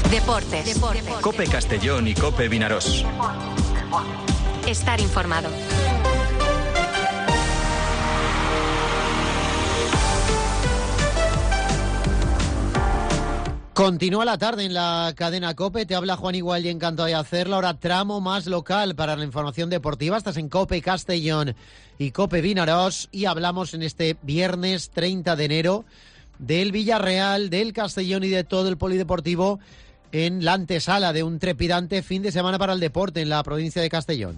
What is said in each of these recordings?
Deportes. COPE Castellón y COPE Vinarós. Estar informado. Continúa la tarde en la cadena COPE, te habla Juan Igual y encantado de hacerlo. Ahora tramo más local para la información deportiva. Estás en COPE Castellón y COPE Vinarós y hablamos en este viernes 30 de enero del Villarreal, del Castellón y de todo el polideportivo en la antesala de un trepidante fin de semana para el deporte en la provincia de Castellón.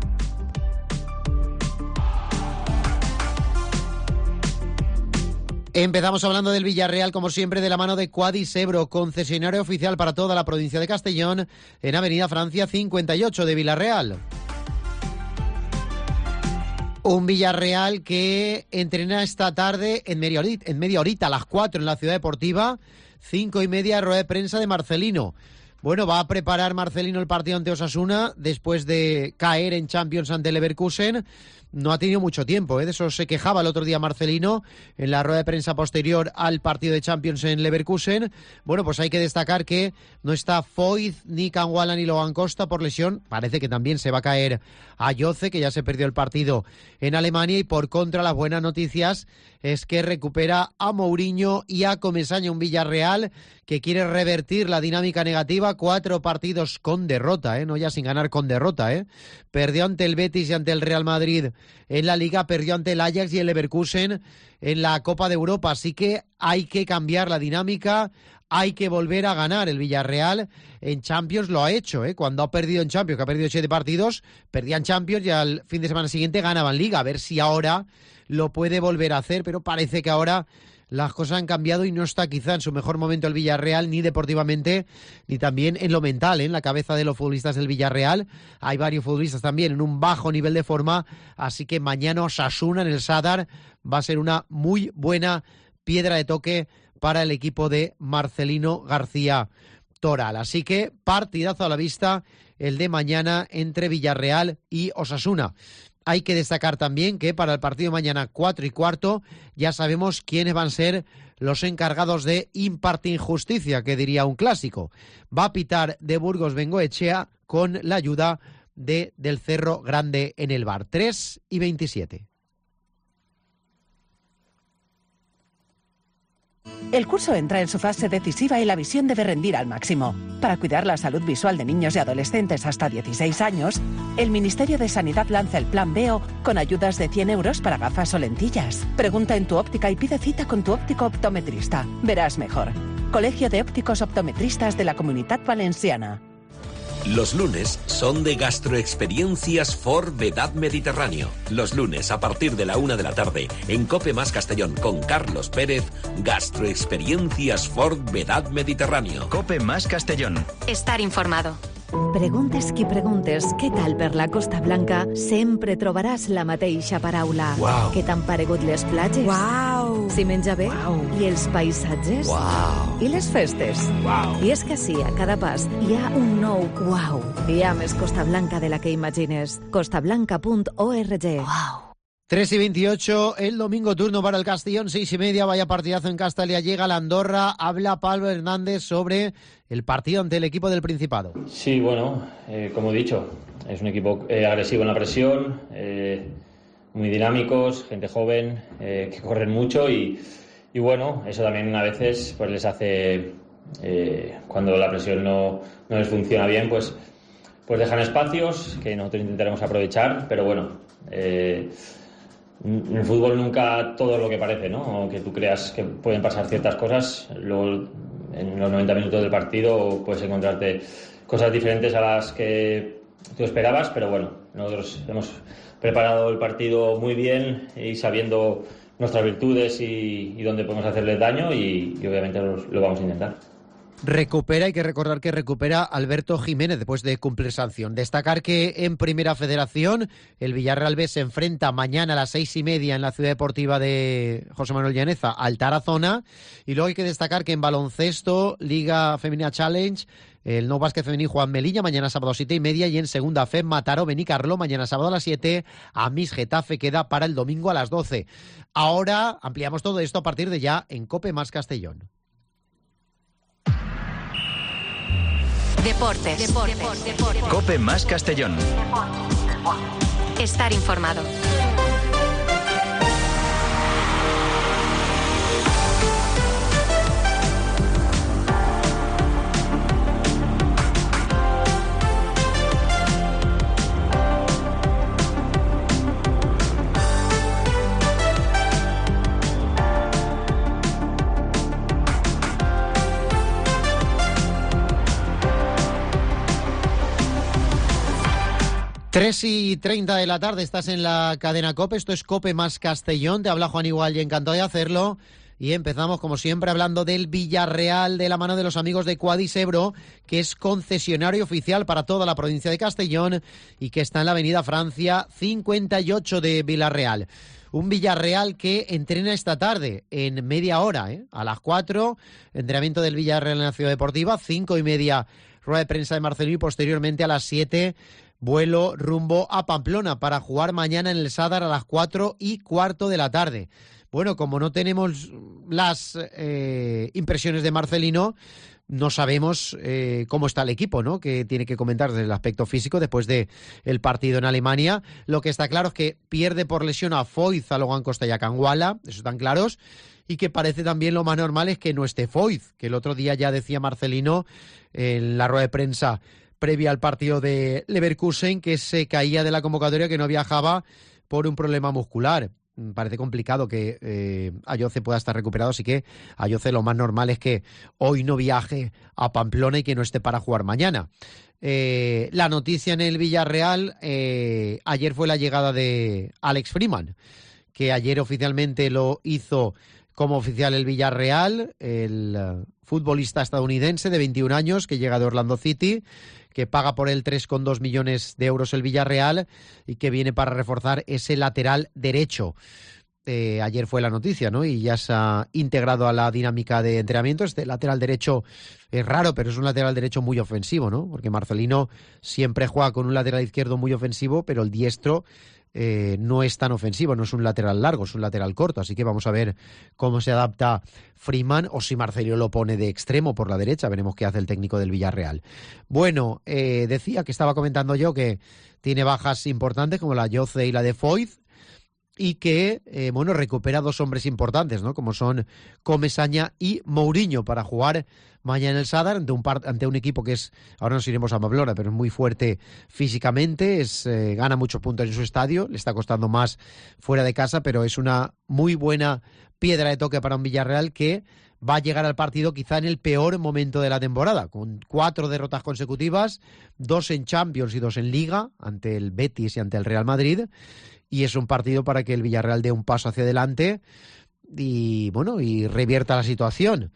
Empezamos hablando del Villarreal, como siempre, de la mano de Quadis Ebro, concesionario oficial para toda la provincia de Castellón, en Avenida Francia 58 de Villarreal. Un Villarreal que entrena esta tarde en media horita, a las 4 en la Ciudad Deportiva, 5:30, rueda de prensa de Marcelino. Bueno, va a preparar Marcelino el partido ante Osasuna después de caer en Champions ante Leverkusen. No ha tenido mucho tiempo, de eso se quejaba el otro día Marcelino en la rueda de prensa posterior al partido de Champions en Leverkusen. Bueno, pues hay que destacar que no está Foyth, ni Canguala, ni Logan Costa por lesión. Parece que también se va a caer Ayoce, que ya se perdió el partido en Alemania. Y por contra, las buenas noticias es que recupera a Mourinho y a Comesaña, un Villarreal que quiere revertir la dinámica negativa. 4 partidos con derrota, no ya sin ganar, con derrota. Perdió ante el Betis y ante el Real Madrid en la Liga, perdió ante el Ajax y el Leverkusen en la Copa de Europa. Así que hay que cambiar la dinámica, hay que volver a ganar. El Villarreal en Champions lo ha hecho, cuando ha perdido en Champions, que ha perdido 7 partidos, perdían Champions y al fin de semana siguiente ganaban Liga. A ver si ahora lo puede volver a hacer, pero parece que ahora las cosas han cambiado y no está quizá en su mejor momento el Villarreal, ni deportivamente, ni también en lo mental, en la cabeza de los futbolistas del Villarreal. Hay varios futbolistas también en un bajo nivel de forma, así que mañana Osasuna en el Sadar va a ser una muy buena piedra de toque para el equipo de Marcelino García Toral. Así que partidazo a la vista el de mañana entre Villarreal y Osasuna. Hay que destacar también que para el partido de mañana 4:15 ya sabemos quiénes van a ser los encargados de impartir justicia, que diría un clásico. Va a pitar de Burgos Bengoechea con la ayuda del Cerro Grande en el VAR. 3:27. El curso entra en su fase decisiva y la visión debe rendir al máximo. Para cuidar la salud visual de niños y adolescentes hasta 16 años, el Ministerio de Sanidad lanza el Plan Veo con ayudas de 100 euros para gafas o lentillas. Pregunta en tu óptica y pide cita con tu óptico optometrista. Verás mejor. Colegio de Ópticos Optometristas de la Comunitat Valenciana. Los lunes son de Gastroexperiencias for Vedad Mediterráneo. Los lunes a partir de la 1 de la tarde en COPE más Castellón con Carlos Pérez, Gastroexperiencias for Vedad Mediterráneo. COPE más Castellón. Estar informado. Preguntes qui preguntes què tal per la Costa Blanca, sempre trobaràs la mateixa paraula. Wow. Què t'han paregut les platges? Wow. Si menja bé? Wow. I els paisatges? Wow. I les festes? Wow. I és que sí, a cada pas hi ha un nou wow. Hi ha més Costa Blanca de la que imagines. costablanca.org. Wow. 3:28, el domingo turno para el Castellón, 6:30, vaya partidazo en Castalia, llega la Andorra, habla Pablo Hernández sobre el partido ante el equipo del Principado. Sí, bueno, como he dicho, es un equipo agresivo en la presión, muy dinámicos, gente joven, que corren mucho y bueno, eso también a veces pues les hace, cuando la presión no les funciona bien, pues dejan espacios que nosotros intentaremos aprovechar, pero bueno, en el fútbol nunca todo es lo que parece, ¿no? Aunque tú creas que pueden pasar ciertas cosas, luego en los 90 minutos del partido puedes encontrarte cosas diferentes a las que tú esperabas, pero bueno, nosotros hemos preparado el partido muy bien y sabiendo nuestras virtudes y dónde podemos hacerles daño y obviamente lo vamos a intentar. Hay que recordar que recupera Alberto Jiménez después de cumplir sanción. Destacar que en Primera Federación el Villarreal B se enfrenta mañana a las 6:30 en la Ciudad Deportiva de José Manuel Llaneza al Tarazona. Y luego hay que destacar que en baloncesto, Liga Femenina Challenge, el Nou Básquet Femení Juan Melilla, mañana sábado 7:30, y en Segunda Fe Mataró Benicarló, mañana sábado a las 7, Amis Getafe queda para el domingo a las 12. Ahora ampliamos todo esto a partir de ya en COPE más Castellón. Deportes. Cope más Castellón. Estar informado. Tres y 30 de la tarde, estás en la cadena COPE, esto es COPE más Castellón, te habla Juan Igual y encantado de hacerlo. Y empezamos, como siempre, hablando del Villarreal de la mano de los amigos de Quadis Ebro, que es concesionario oficial para toda la provincia de Castellón y que está en la avenida Francia 58 de Villarreal. Un Villarreal que entrena esta tarde en media hora, a las 4, entrenamiento del Villarreal en la Ciudad Deportiva, 5:30 rueda de prensa de Marcelino y posteriormente a las 7 vuelo rumbo a Pamplona para jugar mañana en el Sadar a las 4:15 de la tarde. Bueno, como no tenemos las impresiones de Marcelino, no sabemos cómo está el equipo, ¿no? Que tiene que comentar desde el aspecto físico después de el partido en Alemania. Lo que está claro es que pierde por lesión a Foyth, a Logan Costa y a Canguala, eso están claros, y que parece también lo más normal es que no esté Foyth, que el otro día ya decía Marcelino en la rueda de prensa previa al partido de Leverkusen que se caía de la convocatoria, que no viajaba por un problema muscular. Parece complicado que Ayoce pueda estar recuperado, así que Ayoce lo más normal es que hoy no viaje a Pamplona y que no esté para jugar mañana. La noticia en el Villarreal, ayer fue la llegada de Alex Freeman, que ayer oficialmente lo hizo como oficial el Villarreal, el futbolista estadounidense de 21 años que llega de Orlando City, que paga por él 3,2 millones de euros el Villarreal y que viene para reforzar ese lateral derecho. Ayer fue la noticia, ¿no? Y ya se ha integrado a la dinámica de entrenamiento. Este lateral derecho es raro, pero es un lateral derecho muy ofensivo, ¿no? Porque Marcelino siempre juega con un lateral izquierdo muy ofensivo, pero el diestro no es tan ofensivo, no es un lateral largo, es un lateral corto, así que vamos a ver cómo se adapta Freeman o si Marcelino lo pone de extremo por la derecha, veremos qué hace el técnico del Villarreal. Bueno, decía que estaba comentando yo que tiene bajas importantes como la Ayoce y la de Foyth y que, recupera dos hombres importantes, ¿no? Como son Comesaña y Mourinho para jugar mañana en el Sadar ante un equipo que es, ahora nos iremos a Pamplona, pero es muy fuerte físicamente, gana muchos puntos en su estadio, le está costando más fuera de casa, pero es una muy buena piedra de toque para un Villarreal que va a llegar al partido quizá en el peor momento de la temporada, con 4 derrotas consecutivas, 2 en Champions y 2 en Liga, ante el Betis y ante el Real Madrid, y es un partido para que el Villarreal dé un paso hacia adelante y revierta la situación.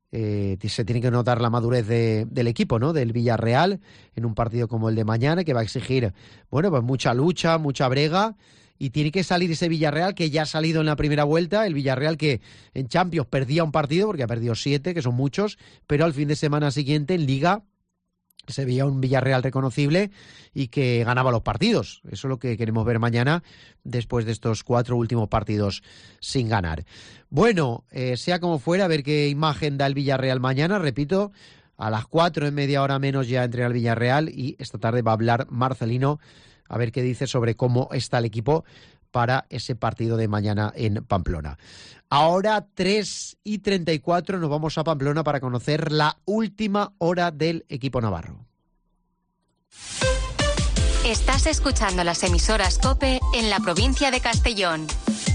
Se tiene que notar la madurez del equipo, ¿no? Del Villarreal en un partido como el de mañana, que va a exigir, pues mucha lucha, mucha brega, y tiene que salir ese Villarreal que ya ha salido en la primera vuelta, el Villarreal que en Champions perdía un partido, porque ha perdido 7, que son muchos, pero al fin de semana siguiente en Liga se veía un Villarreal reconocible y que ganaba los partidos. Eso es lo que queremos ver mañana después de estos 4 últimos partidos sin ganar. Bueno, sea como fuera, a ver qué imagen da el Villarreal mañana. Repito, a las 4 en media hora menos ya entrena el Villarreal y esta tarde va a hablar Marcelino a ver qué dice sobre cómo está el equipo para ese partido de mañana en Pamplona. Ahora 3:34 nos vamos a Pamplona para conocer la última hora del equipo navarro. Estás escuchando las emisoras COPE en la provincia de Castellón.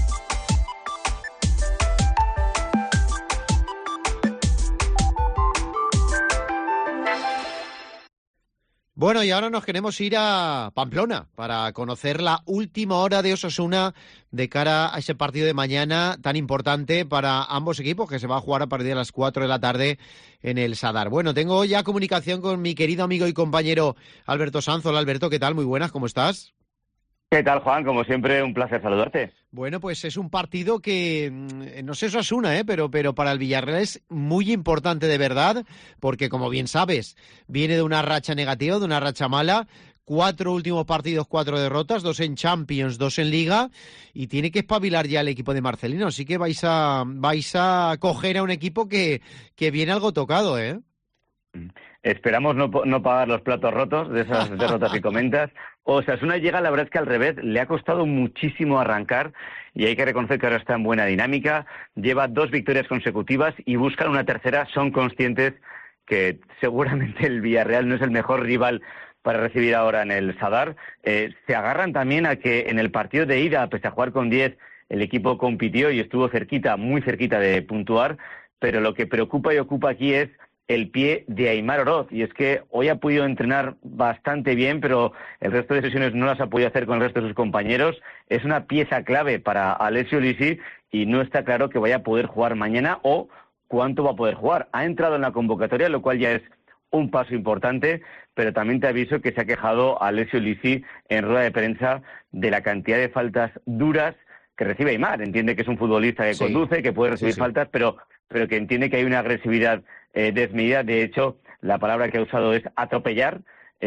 Bueno, y ahora nos queremos ir a Pamplona para conocer la última hora de Osasuna de cara a ese partido de mañana tan importante para ambos equipos, que se va a jugar a partir de las 4 de la tarde en el Sadar. Bueno, tengo ya comunicación con mi querido amigo y compañero Alberto Sanz. Hola, Alberto, ¿qué tal? Muy buenas, ¿cómo estás? ¿Qué tal, Juan? Como siempre, un placer saludarte. Bueno, pues es un partido que, no sé Osasuna, pero para el Villarreal es muy importante de verdad, porque como bien sabes, viene de una racha negativa, de una racha mala, 4 últimos partidos, 4 derrotas, 2 en Champions, 2 en Liga, y tiene que espabilar ya el equipo de Marcelino, así que vais a coger a un equipo que viene algo tocado, ¿eh? Esperamos no pagar los platos rotos de esas derrotas que comentas. Osasuna llega, la verdad es que al revés, le ha costado muchísimo arrancar y hay que reconocer que ahora está en buena dinámica. Lleva 2 victorias consecutivas y buscan una tercera. Son conscientes que seguramente el Villarreal no es el mejor rival para recibir ahora en el Sadar. Se agarran también a que en el partido de ida, pese a jugar con 10, el equipo compitió y estuvo cerquita, muy cerquita de puntuar, pero lo que preocupa y ocupa aquí es el pie de Aimar Oroz, y es que hoy ha podido entrenar bastante bien, pero el resto de sesiones no las ha podido hacer con el resto de sus compañeros. Es una pieza clave para Alessio Lisi y no está claro que vaya a poder jugar mañana o cuánto va a poder jugar. Ha entrado en la convocatoria, lo cual ya es un paso importante, pero también te aviso que se ha quejado Alessio Lisi en rueda de prensa de la cantidad de faltas duras que recibe Aimar. Entiende que es un futbolista que conduce, que puede recibir faltas, pero que entiende que hay una agresividad desmedida. De hecho, la palabra que ha usado es atropellar,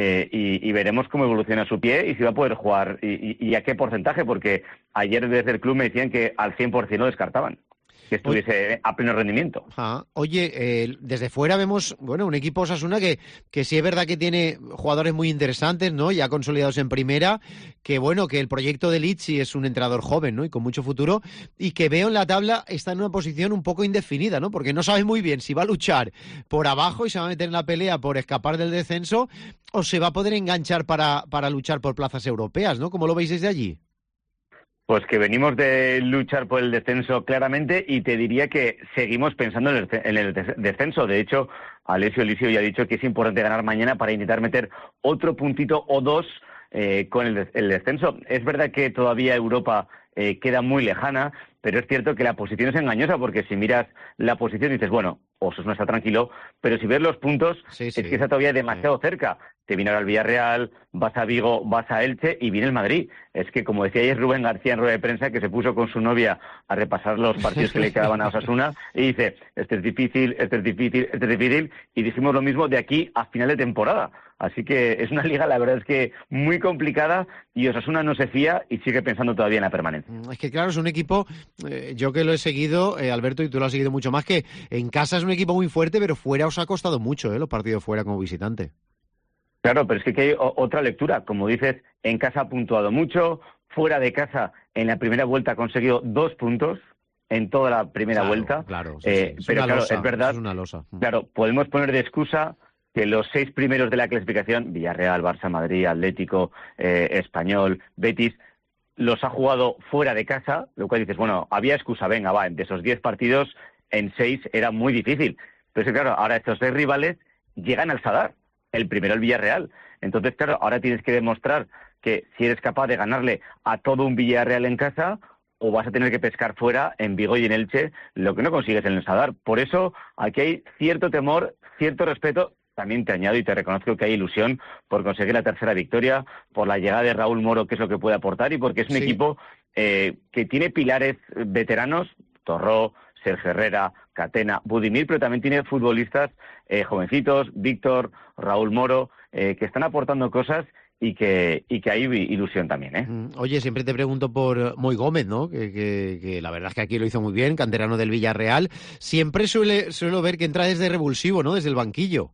y veremos cómo evoluciona su pie y si va a poder jugar y a qué porcentaje, porque ayer desde el club me decían que al 100% lo descartaban, que estuviese a pleno rendimiento. Oye, desde fuera vemos, bueno, un equipo Osasuna que sí es verdad que tiene jugadores muy interesantes, ¿no? Ya consolidados en primera, que bueno, que el proyecto de Lizzi es un entrenador joven, ¿no? Y con mucho futuro, y que veo en la tabla está en una posición un poco indefinida, ¿no? Porque no sabe muy bien si va a luchar por abajo y se va a meter en la pelea por escapar del descenso o se va a poder enganchar para luchar por plazas europeas, ¿no? ¿Cómo lo veis desde allí? Pues que venimos de luchar por el descenso claramente y te diría que seguimos pensando en el descenso. De hecho, Alessio Lisi ya ha dicho que es importante ganar mañana para intentar meter otro puntito o 2 con el descenso. Es verdad que todavía Europa queda muy lejana, pero es cierto que la posición es engañosa, porque si miras la posición dices, bueno, Osasuna está tranquilo, pero si ves los puntos, es que está todavía demasiado cerca. Te viene ahora el Villarreal, vas a Vigo, vas a Elche y viene el Madrid. Es que, como decía ayer Rubén García en rueda de prensa, que se puso con su novia a repasar los partidos que le quedaban a Osasuna, y dice, este es difícil, este es difícil, este es difícil, y dijimos lo mismo de aquí a final de temporada. Así que es una liga, la verdad es que muy complicada, y Osasuna no se fía y sigue pensando todavía en la permanencia. Es que claro, es un equipo, yo que lo he seguido, Alberto, y tú lo has seguido mucho más, que en casa es un equipo muy fuerte, pero fuera os ha costado mucho, los partidos fuera como visitante. Claro, pero es que hay otra lectura. Como dices, en casa ha puntuado mucho, fuera de casa en la primera vuelta ha conseguido 2 puntos en toda la primera vuelta. Claro, pero claro, es verdad, es una losa. Claro, podemos poner de excusa que los 6 primeros de la clasificación, Villarreal, Barça, Madrid, Atlético, Español, Betis, los ha jugado fuera de casa, lo cual dices, bueno, había excusa, venga, va, de esos 10 partidos, en 6 era muy difícil. Pero es que claro, ahora estos 6 rivales llegan al Sadar, el primero el Villarreal. Entonces, claro, ahora tienes que demostrar que si eres capaz de ganarle a todo un Villarreal en casa, o vas a tener que pescar fuera en Vigo y en Elche, lo que no consigues en el Sadar. Por eso aquí hay cierto temor, cierto respeto. También te añado y te reconozco que hay ilusión por conseguir la tercera victoria, por la llegada de Raúl Moro, que es lo que puede aportar, y porque es un equipo que tiene pilares veteranos, Torró, Sergio Herrera, Catena, Budimir, pero también tiene futbolistas jovencitos, Víctor, Raúl Moro, que están aportando cosas y que hay ilusión también. Oye, siempre te pregunto por Moy Gómez, ¿no? Que la verdad es que aquí lo hizo muy bien, canterano del Villarreal. Siempre suelo ver que entra desde revulsivo, ¿no? Desde el banquillo.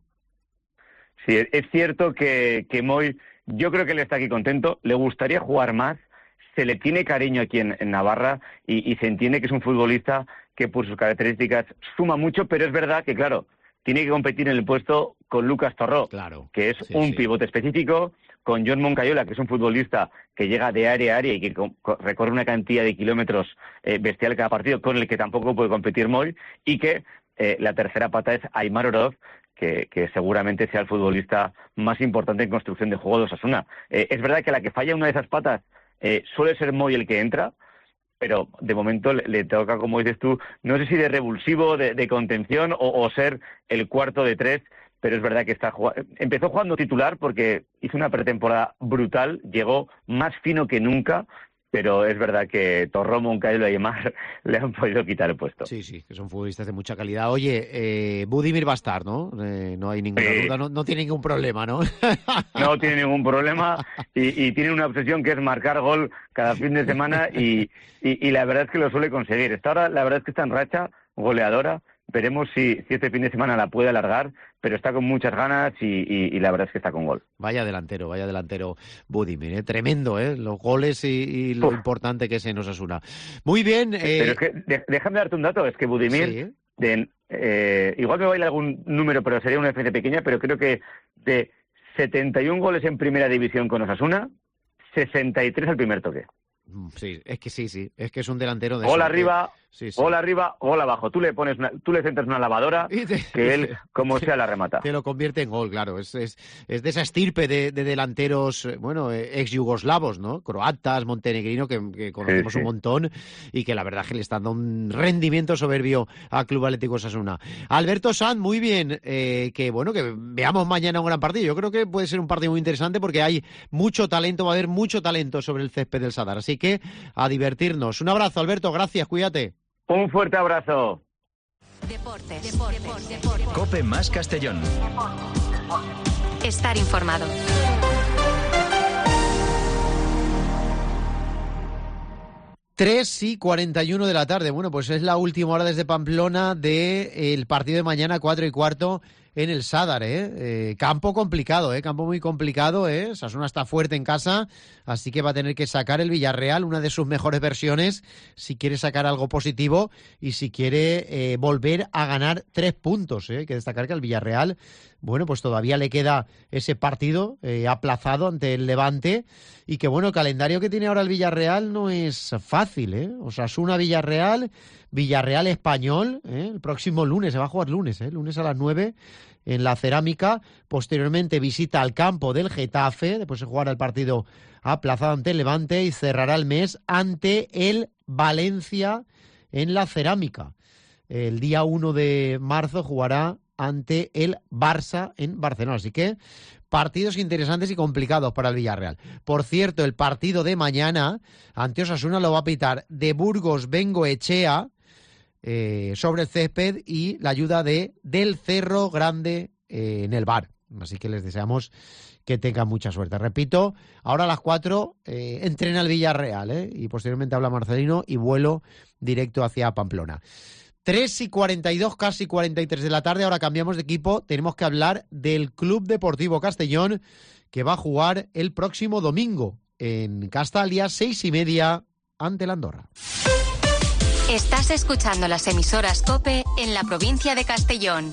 Sí, es cierto que Moy, yo creo que él está aquí contento, le gustaría jugar más, se le tiene cariño aquí en Navarra y se entiende que es un futbolista que por sus características suma mucho, pero es verdad que, claro, tiene que competir en el puesto con Lucas Torró, que es un pivote específico, con John Moncayola, que es un futbolista que llega de área a área y que recorre una cantidad de kilómetros bestial cada partido, con el que tampoco puede competir Moy, y que la tercera pata es Aimar Oroz, que seguramente sea el futbolista más importante en construcción de juego de Osasuna. Es verdad que a la que falla una de esas patas suele ser Moy el que entra, pero de momento le toca, como dices tú, no sé si de revulsivo, de contención o ser el cuarto de 3, pero es verdad que empezó jugando titular porque hizo una pretemporada brutal, llegó más fino que nunca, pero es verdad que Torró, Moncayola y Aimar le han podido quitar el puesto. Sí, que son futbolistas de mucha calidad. Oye, Budimir va a estar, ¿no? No hay ninguna duda, no tiene ningún problema, ¿no? No tiene ningún problema y tiene una obsesión que es marcar gol cada fin de semana y la verdad es que lo suele conseguir. Esta hora la verdad es que está en racha goleadora, Veremos si este fin de semana la puede alargar, pero está con muchas ganas y la verdad es que está con gol. Vaya delantero Budimir, tremendo, los goles y lo importante que es en Osasuna. Muy bien. Pero es que, déjame darte un dato, es que Budimir, sí. igual me baila algún número, pero sería una diferencia pequeña, pero creo que de 71 goles en primera división con Osasuna, 63 al primer toque. Sí, es que es un delantero de gol eso, arriba, sí. gol arriba, gol abajo. Tú le centras una lavadora que él, como sea, la remata. Te lo convierte en gol, claro. Es de esa estirpe de delanteros, ex yugoslavos, ¿no? Croatas, montenegrinos, que conocemos un montón y que la verdad que le están dando un rendimiento soberbio al Club Atlético Osasuna. Alberto Sanz, muy bien, que veamos mañana un gran partido. Yo creo que puede ser un partido muy interesante porque hay mucho talento, va a haber mucho talento sobre el césped del Sadar. Así que a divertirnos. Un abrazo, Alberto, gracias, cuídate. Un fuerte abrazo. Deportes. COPE más Castellón. Estar informado. Tres y 41 de la tarde. Bueno, pues es la última hora desde Pamplona del partido de mañana, 4:15, en el Sadar, campo complicado, campo muy complicado, Osasuna está fuerte en casa, así que va a tener que sacar el Villarreal, una de sus mejores versiones, si quiere sacar algo positivo y si quiere volver a ganar 3 puntos, Hay que destacar que al Villarreal, pues todavía le queda ese partido aplazado ante el Levante y que, el calendario que tiene ahora el Villarreal no es fácil, Osasuna-Villarreal, Villarreal-Español, el próximo lunes, se va a jugar lunes a las 9 en la Cerámica, posteriormente visita al campo del Getafe, después se jugará el partido aplazado ante el Levante y cerrará el mes ante el Valencia en la Cerámica. El día 1 de marzo jugará ante el Barça en Barcelona, así que partidos interesantes y complicados para el Villarreal. Por cierto, el partido de mañana ante Osasuna lo va a pitar de Burgos Bengoechea, sobre el césped y la ayuda del Cerro Grande en el VAR. Así que les deseamos que tengan mucha suerte. Repito, ahora a las 4 entrena el Villarreal y posteriormente habla Marcelino y vuelo directo hacia Pamplona. 3:42, casi 43 de la tarde. Ahora cambiamos de equipo. Tenemos que hablar del Club Deportivo Castellón, que va a jugar el próximo domingo en Castalia, 6:30 ante el Andorra. Estás escuchando las emisoras COPE en la provincia de Castellón.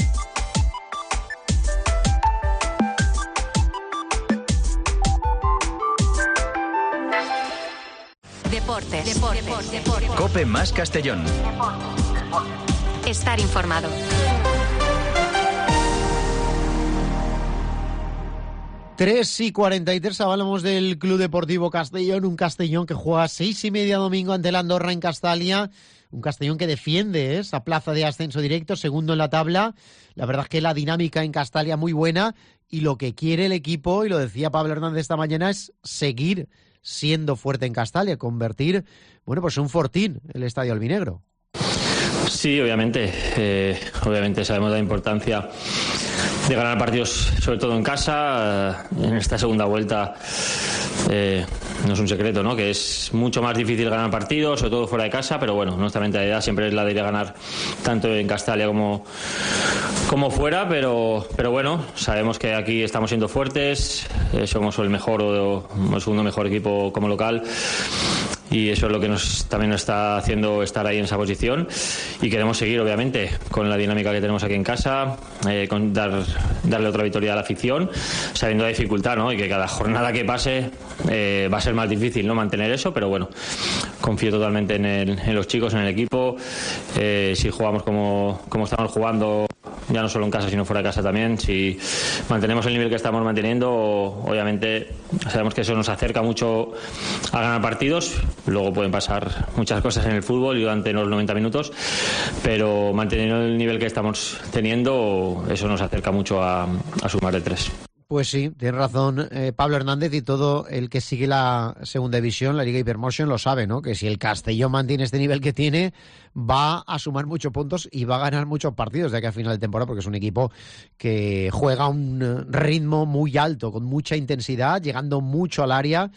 Deportes. COPE más Castellón. Estar informado. Tres y 43, hablamos del Club Deportivo Castellón, un Castellón que juega 6:30 domingo ante el Andorra en Castalia, un Castellón que defiende esa plaza de ascenso directo, segundo en la tabla. La verdad es que la dinámica en Castalia muy buena y lo que quiere el equipo, y lo decía Pablo Hernández esta mañana, es seguir siendo fuerte en Castalia, convertir, un fortín el estadio albinegro. Sí, obviamente sabemos la importancia de ganar partidos, sobre todo en casa. En esta segunda vuelta no es un secreto, ¿no?, que es mucho más difícil ganar partidos, sobre todo fuera de casa, pero nuestra mentalidad siempre es la de ir a ganar tanto en Castalia como fuera, pero sabemos que aquí estamos siendo fuertes, somos el mejor o el segundo mejor equipo como local. Y eso es lo que también nos está haciendo estar ahí en esa posición, y queremos seguir obviamente con la dinámica que tenemos aquí en casa, con darle otra victoria a la afición, sabiendo la dificultad, ¿no?, y que cada jornada que pase va a ser más difícil, ¿no?, mantener eso, pero confío totalmente en los chicos, en el equipo. Si jugamos como estamos jugando, ya no solo en casa sino fuera de casa también, si mantenemos el nivel que estamos manteniendo, obviamente sabemos que eso nos acerca mucho a ganar partidos. Luego pueden pasar muchas cosas en el fútbol y durante los 90 minutos, pero manteniendo el nivel que estamos teniendo, eso nos acerca mucho a sumar de 3. Pues sí, tiene razón Pablo Hernández, y todo el que sigue la segunda división, la Liga Hypermotion, lo sabe, ¿no?, que si el Castellón mantiene este nivel que tiene, va a sumar muchos puntos y va a ganar muchos partidos de aquí a final de temporada, porque es un equipo que juega a un ritmo muy alto, con mucha intensidad, llegando mucho al área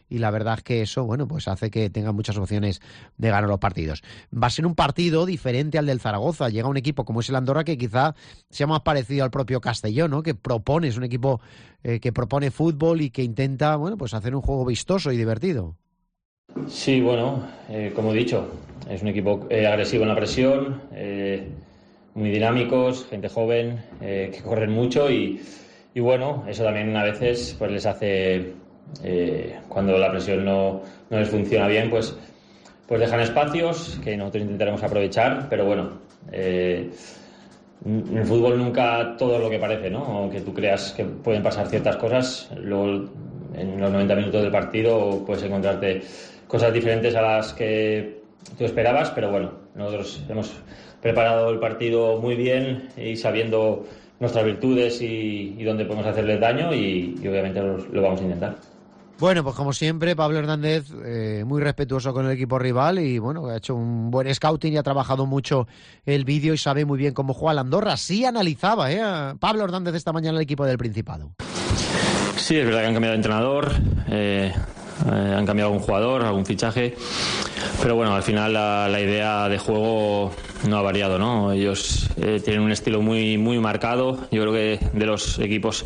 y la verdad es que eso, bueno, pues hace que tengan muchas opciones de ganar los partidos. Va a ser un partido diferente al del Zaragoza. Llega un equipo como es el Andorra que quizá sea más parecido al propio Castellón, ¿no? Que es un equipo que propone fútbol y que intenta, bueno, pues hacer un juego vistoso y divertido. Sí, bueno, como he dicho, es un equipo agresivo en la presión, muy dinámicos, gente joven, que corren mucho y bueno, eso también a veces pues les hace, cuando la presión no les funciona bien, pues dejan espacios que nosotros intentaremos aprovechar, pero bueno, en el fútbol nunca todo es lo que parece, ¿no? Aunque tú creas que pueden pasar ciertas cosas, luego en los 90 minutos del partido puedes encontrarte cosas diferentes a las que tú esperabas, pero bueno, nosotros hemos preparado el partido muy bien y sabiendo nuestras virtudes y dónde podemos hacerles daño y obviamente lo vamos a intentar. Bueno, pues como siempre, Pablo Hernández muy respetuoso con el equipo rival y bueno, ha hecho un buen scouting y ha trabajado mucho el vídeo y sabe muy bien cómo juega el Andorra. Sí analizaba Pablo Hernández esta mañana el equipo del Principado. Sí, es verdad que han cambiado de entrenador, han cambiado algún jugador, algún fichaje, pero bueno, al final la idea de juego no ha variado, ¿no? Ellos tienen un estilo muy, muy marcado. Yo creo que de los equipos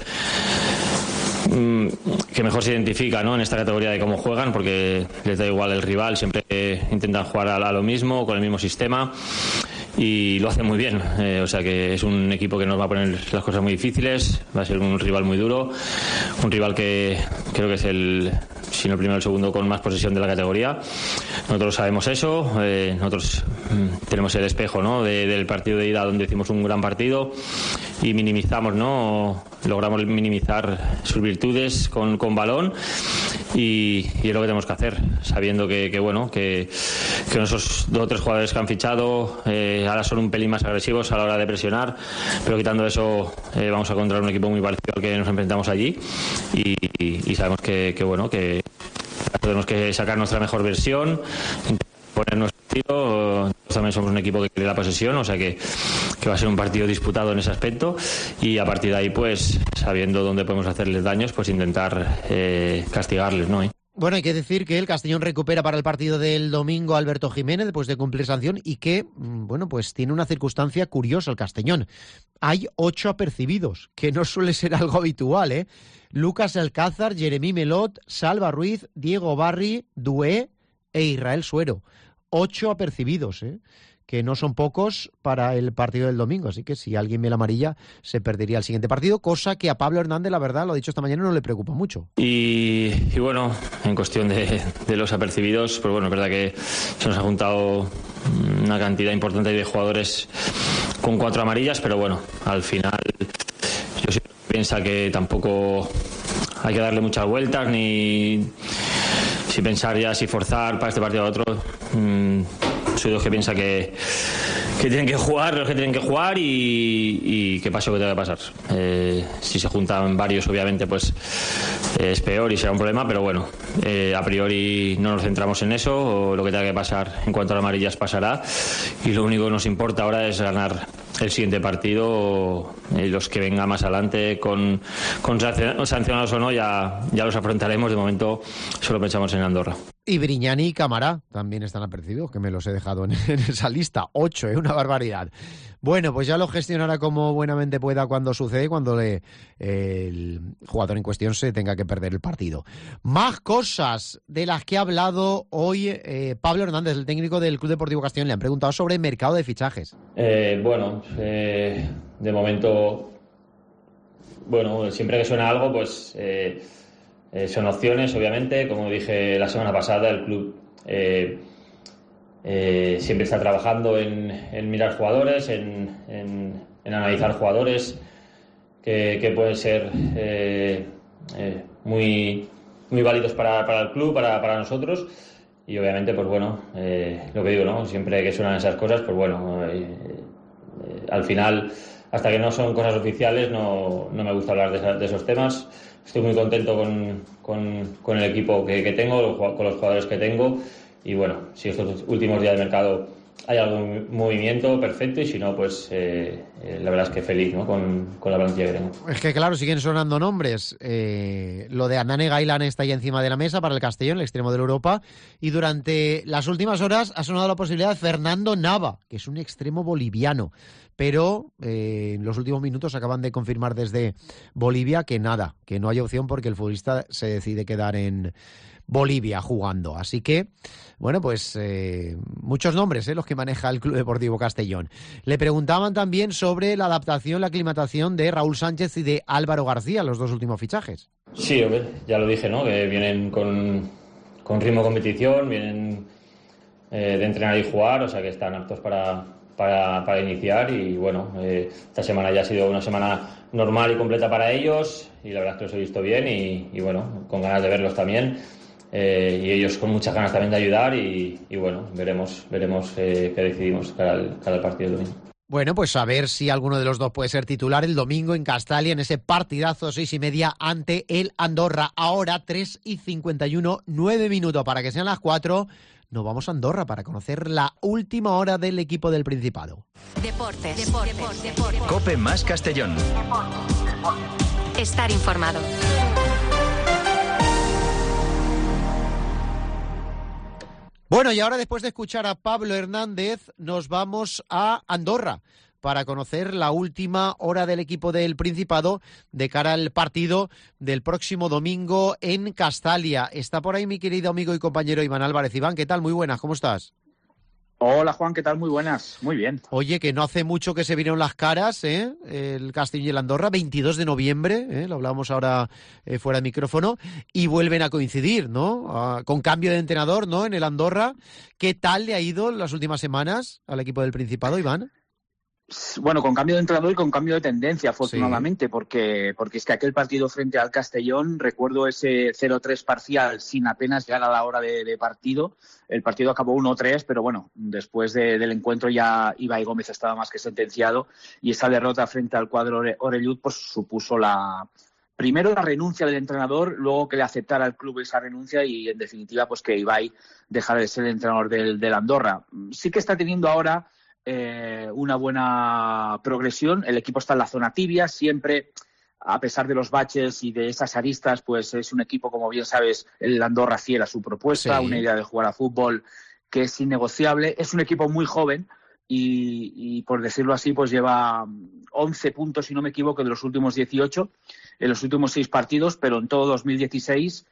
que mejor se identifica, ¿no?, en esta categoría de cómo juegan, porque les da igual el rival, siempre intentan jugar a lo mismo, con el mismo sistema y lo hacen muy bien, o sea que es un equipo que nos va a poner las cosas muy difíciles, va a ser un rival muy duro, un rival que creo que es si no el primero o el segundo con más posesión de la categoría. Nosotros sabemos eso, nosotros tenemos el espejo, ¿no?, del partido de ida donde hicimos un gran partido y minimizamos, ¿no?, logramos minimizar sus virtudes con balón y es lo que tenemos que hacer, sabiendo que bueno, que esos 2 o 3 jugadores que han fichado ahora son un pelín más agresivos a la hora de presionar, pero quitando eso vamos a encontrar un equipo muy parecido al que nos enfrentamos allí y sabemos que bueno, que tenemos que sacar nuestra mejor versión, poner nuestro estilo. También somos un equipo que quiere la posesión, o sea que va a ser un partido disputado en ese aspecto y a partir de ahí, pues sabiendo dónde podemos hacerles daños, pues intentar castigarles, ¿no? Bueno, hay que decir que el Castellón recupera para el partido del domingo a Alberto Jiménez después de cumplir sanción y que, bueno, pues tiene una circunstancia curiosa el Castellón. Hay 8 apercibidos, que no suele ser algo habitual, ¿eh? Lucas Alcázar, Jeremí Melot, Salva Ruiz, Diego Barri, Dué e Israel Suero. 8 apercibidos, que no son pocos para el partido del domingo, así que si alguien ve la amarilla se perdería el siguiente partido, cosa que a Pablo Hernández, la verdad, lo ha dicho esta mañana, no le preocupa mucho. Y bueno, en cuestión de los apercibidos, pues bueno, es verdad que se nos ha juntado una cantidad importante de jugadores con 4 amarillas, pero bueno, al final yo siempre pienso que tampoco hay que darle muchas vueltas ni si pensar ya si forzar para este partido a otro. Soy de los que piensa que tienen que jugar los que tienen que jugar y que pase lo que tenga que pasar. Si se juntan varios, obviamente, pues es peor y será un problema, pero bueno, a priori no nos centramos en eso, o lo que tenga que pasar en cuanto a las amarillas pasará y lo único que nos importa ahora es ganar el siguiente partido. Los que vengan más adelante con sancionados o no ya los afrontaremos. De momento solo pensamos en Andorra. Y Briñani y Camará también están apercibidos, que me los he dejado en esa lista. 8, una barbaridad. Bueno, pues ya lo gestionará como buenamente pueda cuando sucede, cuando el jugador en cuestión se tenga que perder el partido. Más cosas de las que ha hablado hoy Pablo Hernández, el técnico del Club Deportivo Castellón. Le han preguntado sobre el mercado de fichajes. De momento, bueno, siempre que suena algo, pues son opciones, obviamente. Como dije la semana pasada, el club siempre está trabajando en mirar jugadores, en analizar jugadores que pueden ser muy, muy válidos para el club, para nosotros. Y obviamente, pues bueno, lo que digo, ¿no? Siempre que suenan esas cosas, pues bueno, al final, hasta que no son cosas oficiales, no me gusta hablar de esos temas. Estoy muy contento con el equipo que tengo, con los jugadores que tengo. Y bueno, si estos últimos días de mercado hay algún movimiento, perfecto, y si no, pues la verdad es que feliz, ¿no? con la plantilla que tengo. Es que claro, siguen sonando nombres. Lo de Andane Gailán está ahí encima de la mesa para el Castellón, el extremo de la Europa, y durante las últimas horas ha sonado la posibilidad de Fernando Nava, que es un extremo boliviano, pero en los últimos minutos acaban de confirmar desde Bolivia que nada, que no hay opción porque el futbolista se decide quedar en Bolivia jugando. Así que, bueno, pues muchos nombres los que maneja el Club Deportivo Castellón. Le preguntaban también sobre la adaptación, la aclimatación de Raúl Sánchez y de Álvaro García, los dos últimos fichajes. Sí, hombre, ya lo dije, ¿no? Que vienen con ritmo de competición, vienen de entrenar y jugar, o sea que están aptos para iniciar y bueno, esta semana ya ha sido una semana normal y completa para ellos y la verdad es que los he visto bien y bueno, con ganas de verlos también. Y ellos con muchas ganas también de ayudar y bueno, veremos qué decidimos cara al partido del domingo. Bueno, pues a ver si alguno de los dos puede ser titular el domingo en Castalia en ese partidazo 6:30 ante el Andorra. Ahora 3:51, 9 minutos para que sean las 4. Nos vamos a Andorra para conocer la última hora del equipo del Principado. Deportes. COPE más Castellón. Estar informado. Bueno, y ahora después de escuchar a Pablo Hernández, nos vamos a Andorra para conocer la última hora del equipo del Principado de cara al partido del próximo domingo en Castalia. Está por ahí mi querido amigo y compañero Iván Álvarez. Iván, ¿qué tal? Muy buenas, ¿cómo estás? Hola Juan, ¿qué tal? Muy buenas, muy bien. Oye, que no hace mucho que se vinieron las caras, el Castellón y el Andorra, 22 de noviembre, lo hablábamos ahora fuera de micrófono, y vuelven a coincidir, ¿no? Con cambio de entrenador, ¿no? En el Andorra. ¿Qué tal le ha ido las últimas semanas al equipo del Principado, Iván? Bueno, con cambio de entrenador y con cambio de tendencia, afortunadamente, sí. porque es que aquel partido frente al Castellón, recuerdo ese 0-3 parcial sin apenas llegar a la hora de partido. El partido acabó 1-3, pero bueno, después del encuentro ya Ibai Gómez estaba más que sentenciado y esa derrota frente al cuadro Orellut pues supuso primero la renuncia del entrenador, luego que le aceptara el club esa renuncia y en definitiva pues que Ibai dejara de ser el entrenador del Andorra. Sí que está teniendo ahora una buena progresión, el equipo está en la zona tibia, siempre a pesar de los baches y de esas aristas, pues es un equipo, como bien sabes, el Andorra fiel a su propuesta, sí. Una idea de jugar a fútbol que es innegociable, es un equipo muy joven y por decirlo así, pues lleva 11 puntos, si no me equivoco, de los últimos 18, en los últimos 6 partidos, pero en todo 2026,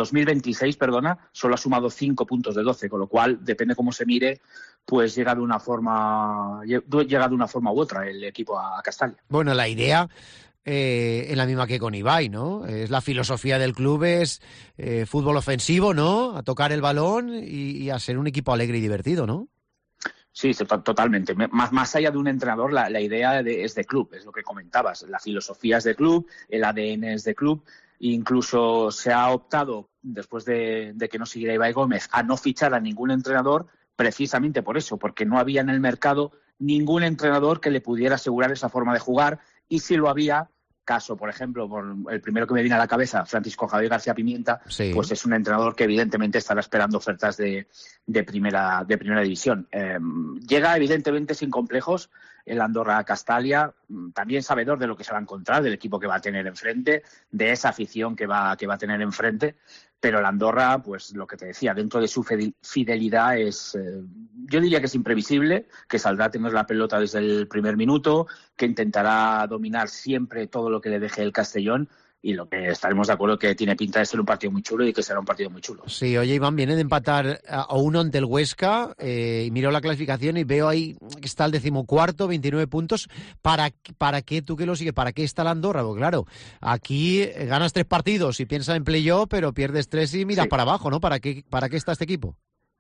solo ha sumado 5 puntos de 12, con lo cual, depende cómo se mire, pues llega de una forma u otra el equipo a Castalia. Bueno, la idea es la misma que con Ibai, ¿no? Es la filosofía del club, es fútbol ofensivo, ¿no? A tocar el balón y a ser un equipo alegre y divertido, ¿no? Sí, totalmente. Más allá de un entrenador, la idea es de club, es lo que comentabas. La filosofía es de club, el ADN es de club. Incluso se ha optado, después de que no siguiera Ibai Gómez, a no fichar a ningún entrenador precisamente por eso, porque no había en el mercado ningún entrenador que le pudiera asegurar esa forma de jugar y si lo había, caso, por ejemplo, por el primero que me viene a la cabeza, Francisco Javier García Pimienta, sí. Pues es un entrenador que evidentemente estará esperando ofertas de primera división. Llega evidentemente sin complejos el Andorra a Castalia, también sabedor de lo que se va a encontrar, del equipo que va a tener enfrente, de esa afición que va a tener enfrente, pero el Andorra, pues lo que te decía, dentro de su fidelidad es, yo diría que es imprevisible, que saldrá a tener la pelota desde el primer minuto, que intentará dominar siempre todo lo que le deje el Castellón, y lo que estaremos de acuerdo que tiene pinta de ser un partido muy chulo y que será un partido muy chulo. Sí, oye Iván, viene de empatar a 1 ante el Huesca y miro la clasificación y veo ahí que está el 14º, 29 puntos. ¿Para qué, tú que lo sigues, para qué está el Andorra? Porque claro, aquí ganas 3 partidos y piensas en playoff, pero pierdes 3 y miras para abajo, ¿no? ¿Para qué está este equipo?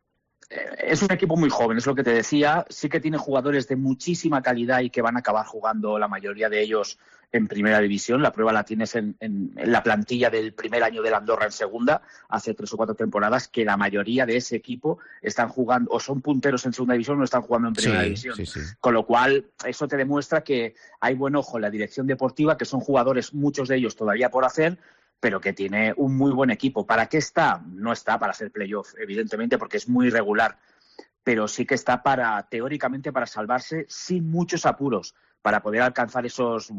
Es un equipo muy joven, es lo que te decía. Sí que tiene jugadores de muchísima calidad y que van a acabar jugando la mayoría de ellos en primera división. La prueba la tienes en la plantilla del primer año del Andorra en segunda, hace 3 o 4 temporadas, que la mayoría de ese equipo están jugando o son punteros en segunda división o están jugando en primera división. Sí. Con lo cual, eso te demuestra que hay buen ojo en la dirección deportiva, que son jugadores, muchos de ellos todavía por hacer, pero que tiene un muy buen equipo. ¿Para qué está? No está para hacer playoff, evidentemente, porque es muy irregular. pero sí que está teóricamente para salvarse sin muchos apuros, para poder alcanzar esos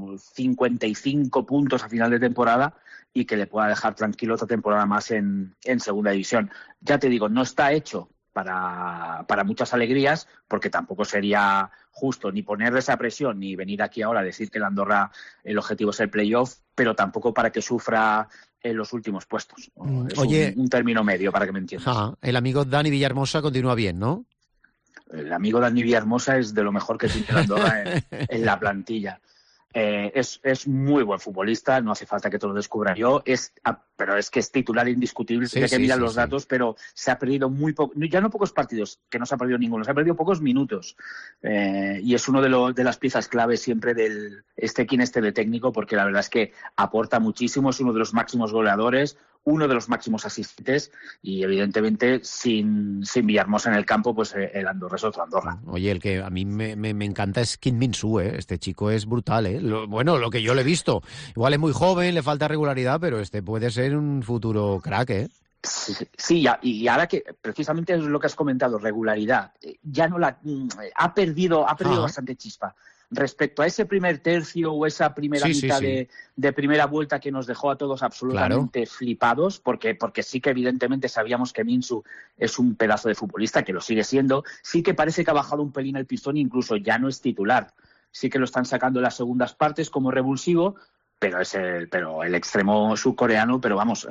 55 puntos a final de temporada y que le pueda dejar tranquilo otra temporada más en segunda división. Ya te digo, no está hecho para muchas alegrías, porque tampoco sería justo ni ponerle esa presión ni venir aquí ahora a decir que el Andorra el objetivo es el playoff, pero tampoco para que sufra en los últimos puestos. Es un término medio, para que me entiendas. El amigo Dani Villahermosa continúa bien, ¿no? El amigo Dani Villahermosa es de lo mejor que tiene el Andorra en la plantilla. Es muy buen futbolista, no hace falta que te lo descubra yo, pero es que es titular indiscutible, hay que mirar los datos, pero se ha perdido muy poco, ya no pocos partidos, que no se ha perdido ninguno, se ha perdido pocos minutos, y es uno de las piezas clave siempre del quien esté de técnico, porque la verdad es que aporta muchísimo, es uno de los máximos goleadores, uno de los máximos asistentes, y evidentemente sin Villahermosa en el campo, pues el Andorra es otro Andorra. Oye, el que a mí me encanta es Kim Min-soo, este chico es brutal, lo que yo le he visto, igual es muy joven, le falta regularidad, pero puede ser un futuro crack, Sí, y ahora que precisamente es lo que has comentado, regularidad, ya no ha perdido bastante chispa. Respecto a ese primer tercio o esa primera mitad de primera vuelta que nos dejó a todos absolutamente flipados, porque sí que evidentemente sabíamos que Min-soo es un pedazo de futbolista, que lo sigue siendo, sí que parece que ha bajado un pelín el pistón e incluso ya no es titular. Sí que lo están sacando en las segundas partes como revulsivo, pero el extremo surcoreano, pero vamos,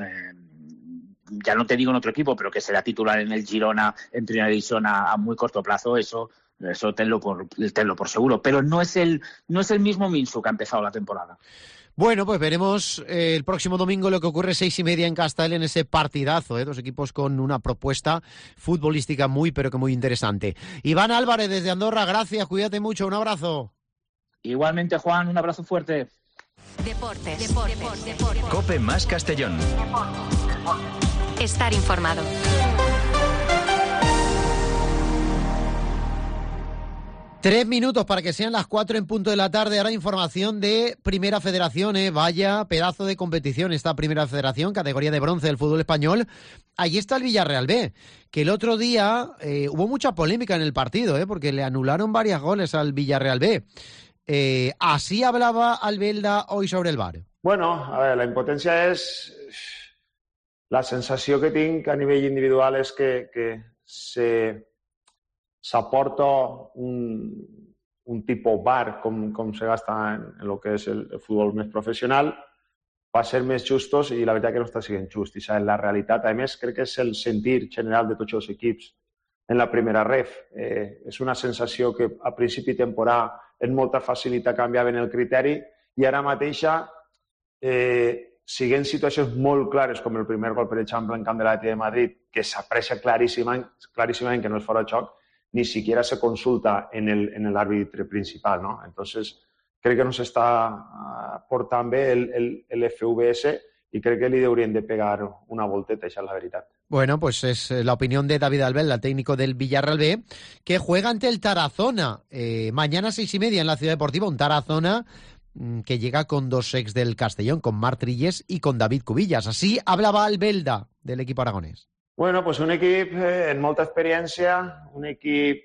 ya no te digo en otro equipo, pero que será titular en el Girona, en Primera División a muy corto plazo, eso tenlo por seguro. Pero no es el mismo Min-soo que ha empezado la temporada. Bueno, pues veremos el próximo domingo lo que ocurre 6:30 en Castel, en ese partidazo, dos equipos con una propuesta futbolística muy, pero que muy interesante. Iván Álvarez desde Andorra, gracias, cuídate mucho, un abrazo. Igualmente, Juan, un abrazo fuerte. Deportes. COPE más Castellón. Estar informado. Tres minutos para que sean las 4 en punto de la tarde. Ahora información de Primera Federación. Vaya pedazo de competición esta Primera Federación, categoría de bronce del fútbol español. Allí está el Villarreal B, que el otro día hubo mucha polémica en el partido, porque le anularon varios goles al Villarreal B. Así hablaba Albelda hoy sobre el VAR. Bueno, a ver, la impotencia és... La sensació que tinc a nivell individual és que s'aporta un tipus VAR com se gasta en lo que és el futbol més professional va ser més justos i la veritat que no està sent just. I la realitat, a més, crec que és el sentir general de tots els equips en la primera ref. És una sensació que a principi de temporada amb molta facilitat canviaven el criteri i ara mateixa siguent situacions molt clares com el primer gol, per exemple, en camp de l'Atlètic de Madrid, que s'aprecia claríssimament que no és fora de joc, ni siquiera se consulta en el árbitro principal, ¿no? Entonces, crec que no s'està portant bé el FVS y creo que le deberían de pegar una volteta, esa es la verdad. Bueno, pues es la opinión de David Albelda, técnico del Villarreal B, que juega ante el Tarazona. Mañana 6:30 en la Ciudad Deportiva, un Tarazona que llega con dos ex del Castellón, con Marc Trilles y con David Cubillas. Así hablaba Albelda del equipo aragonés. Bueno, pues un equip en molta experiència, un equip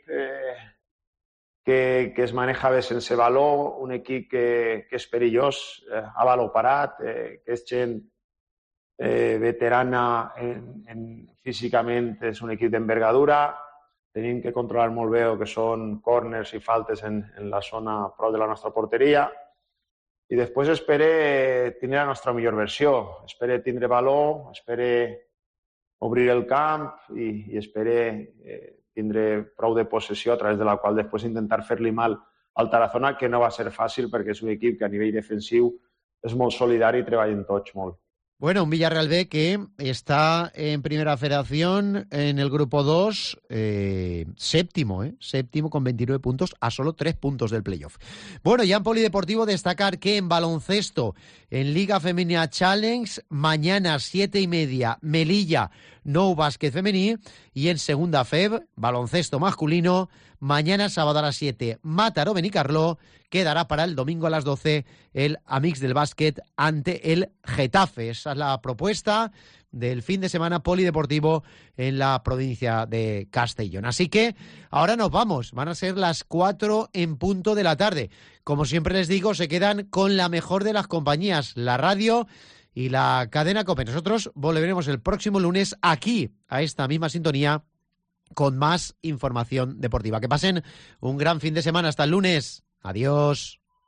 que es maneja bé sense valor, un equip que és perillós a valor parat, que és gent veterana físicament, és un equip d'envergadura, tenim que controlar molt bé el que són corners i faltes en la zona prop de la nostra porteria i després espere tindre la nostra millor versió, espere tindre valor, espere obrir el camp i espere tindre prou de possessió a través de la qual després intentar fer-li mal al Tarazona, que no va ser fàcil perquè és un equip que a nivell defensiu és molt solidari i treballen tots molt. Bueno, un Villarreal B que está en Primera Federación en el grupo 2, séptimo con 29 puntos, a solo 3 puntos del playoff. Bueno, ya en polideportivo destacar que en baloncesto, en Liga Femenina Challenge, mañana 7:30, Melilla, Nou Básquet Femení, y en Segunda FEB, baloncesto masculino, mañana sábado a las 7, Mataró Benicarló, quedará para el domingo a las 12 el Amics del Básquet ante el Getafe. Esa es la propuesta del fin de semana polideportivo en la provincia de Castellón. Así que ahora nos vamos, van a ser las 4 en punto de la tarde. Como siempre les digo, se quedan con la mejor de las compañías, la radio y la cadena COPE. Nosotros volveremos el próximo lunes aquí, a esta misma sintonía, con más información deportiva. Que pasen un gran fin de semana. Hasta el lunes. Adiós.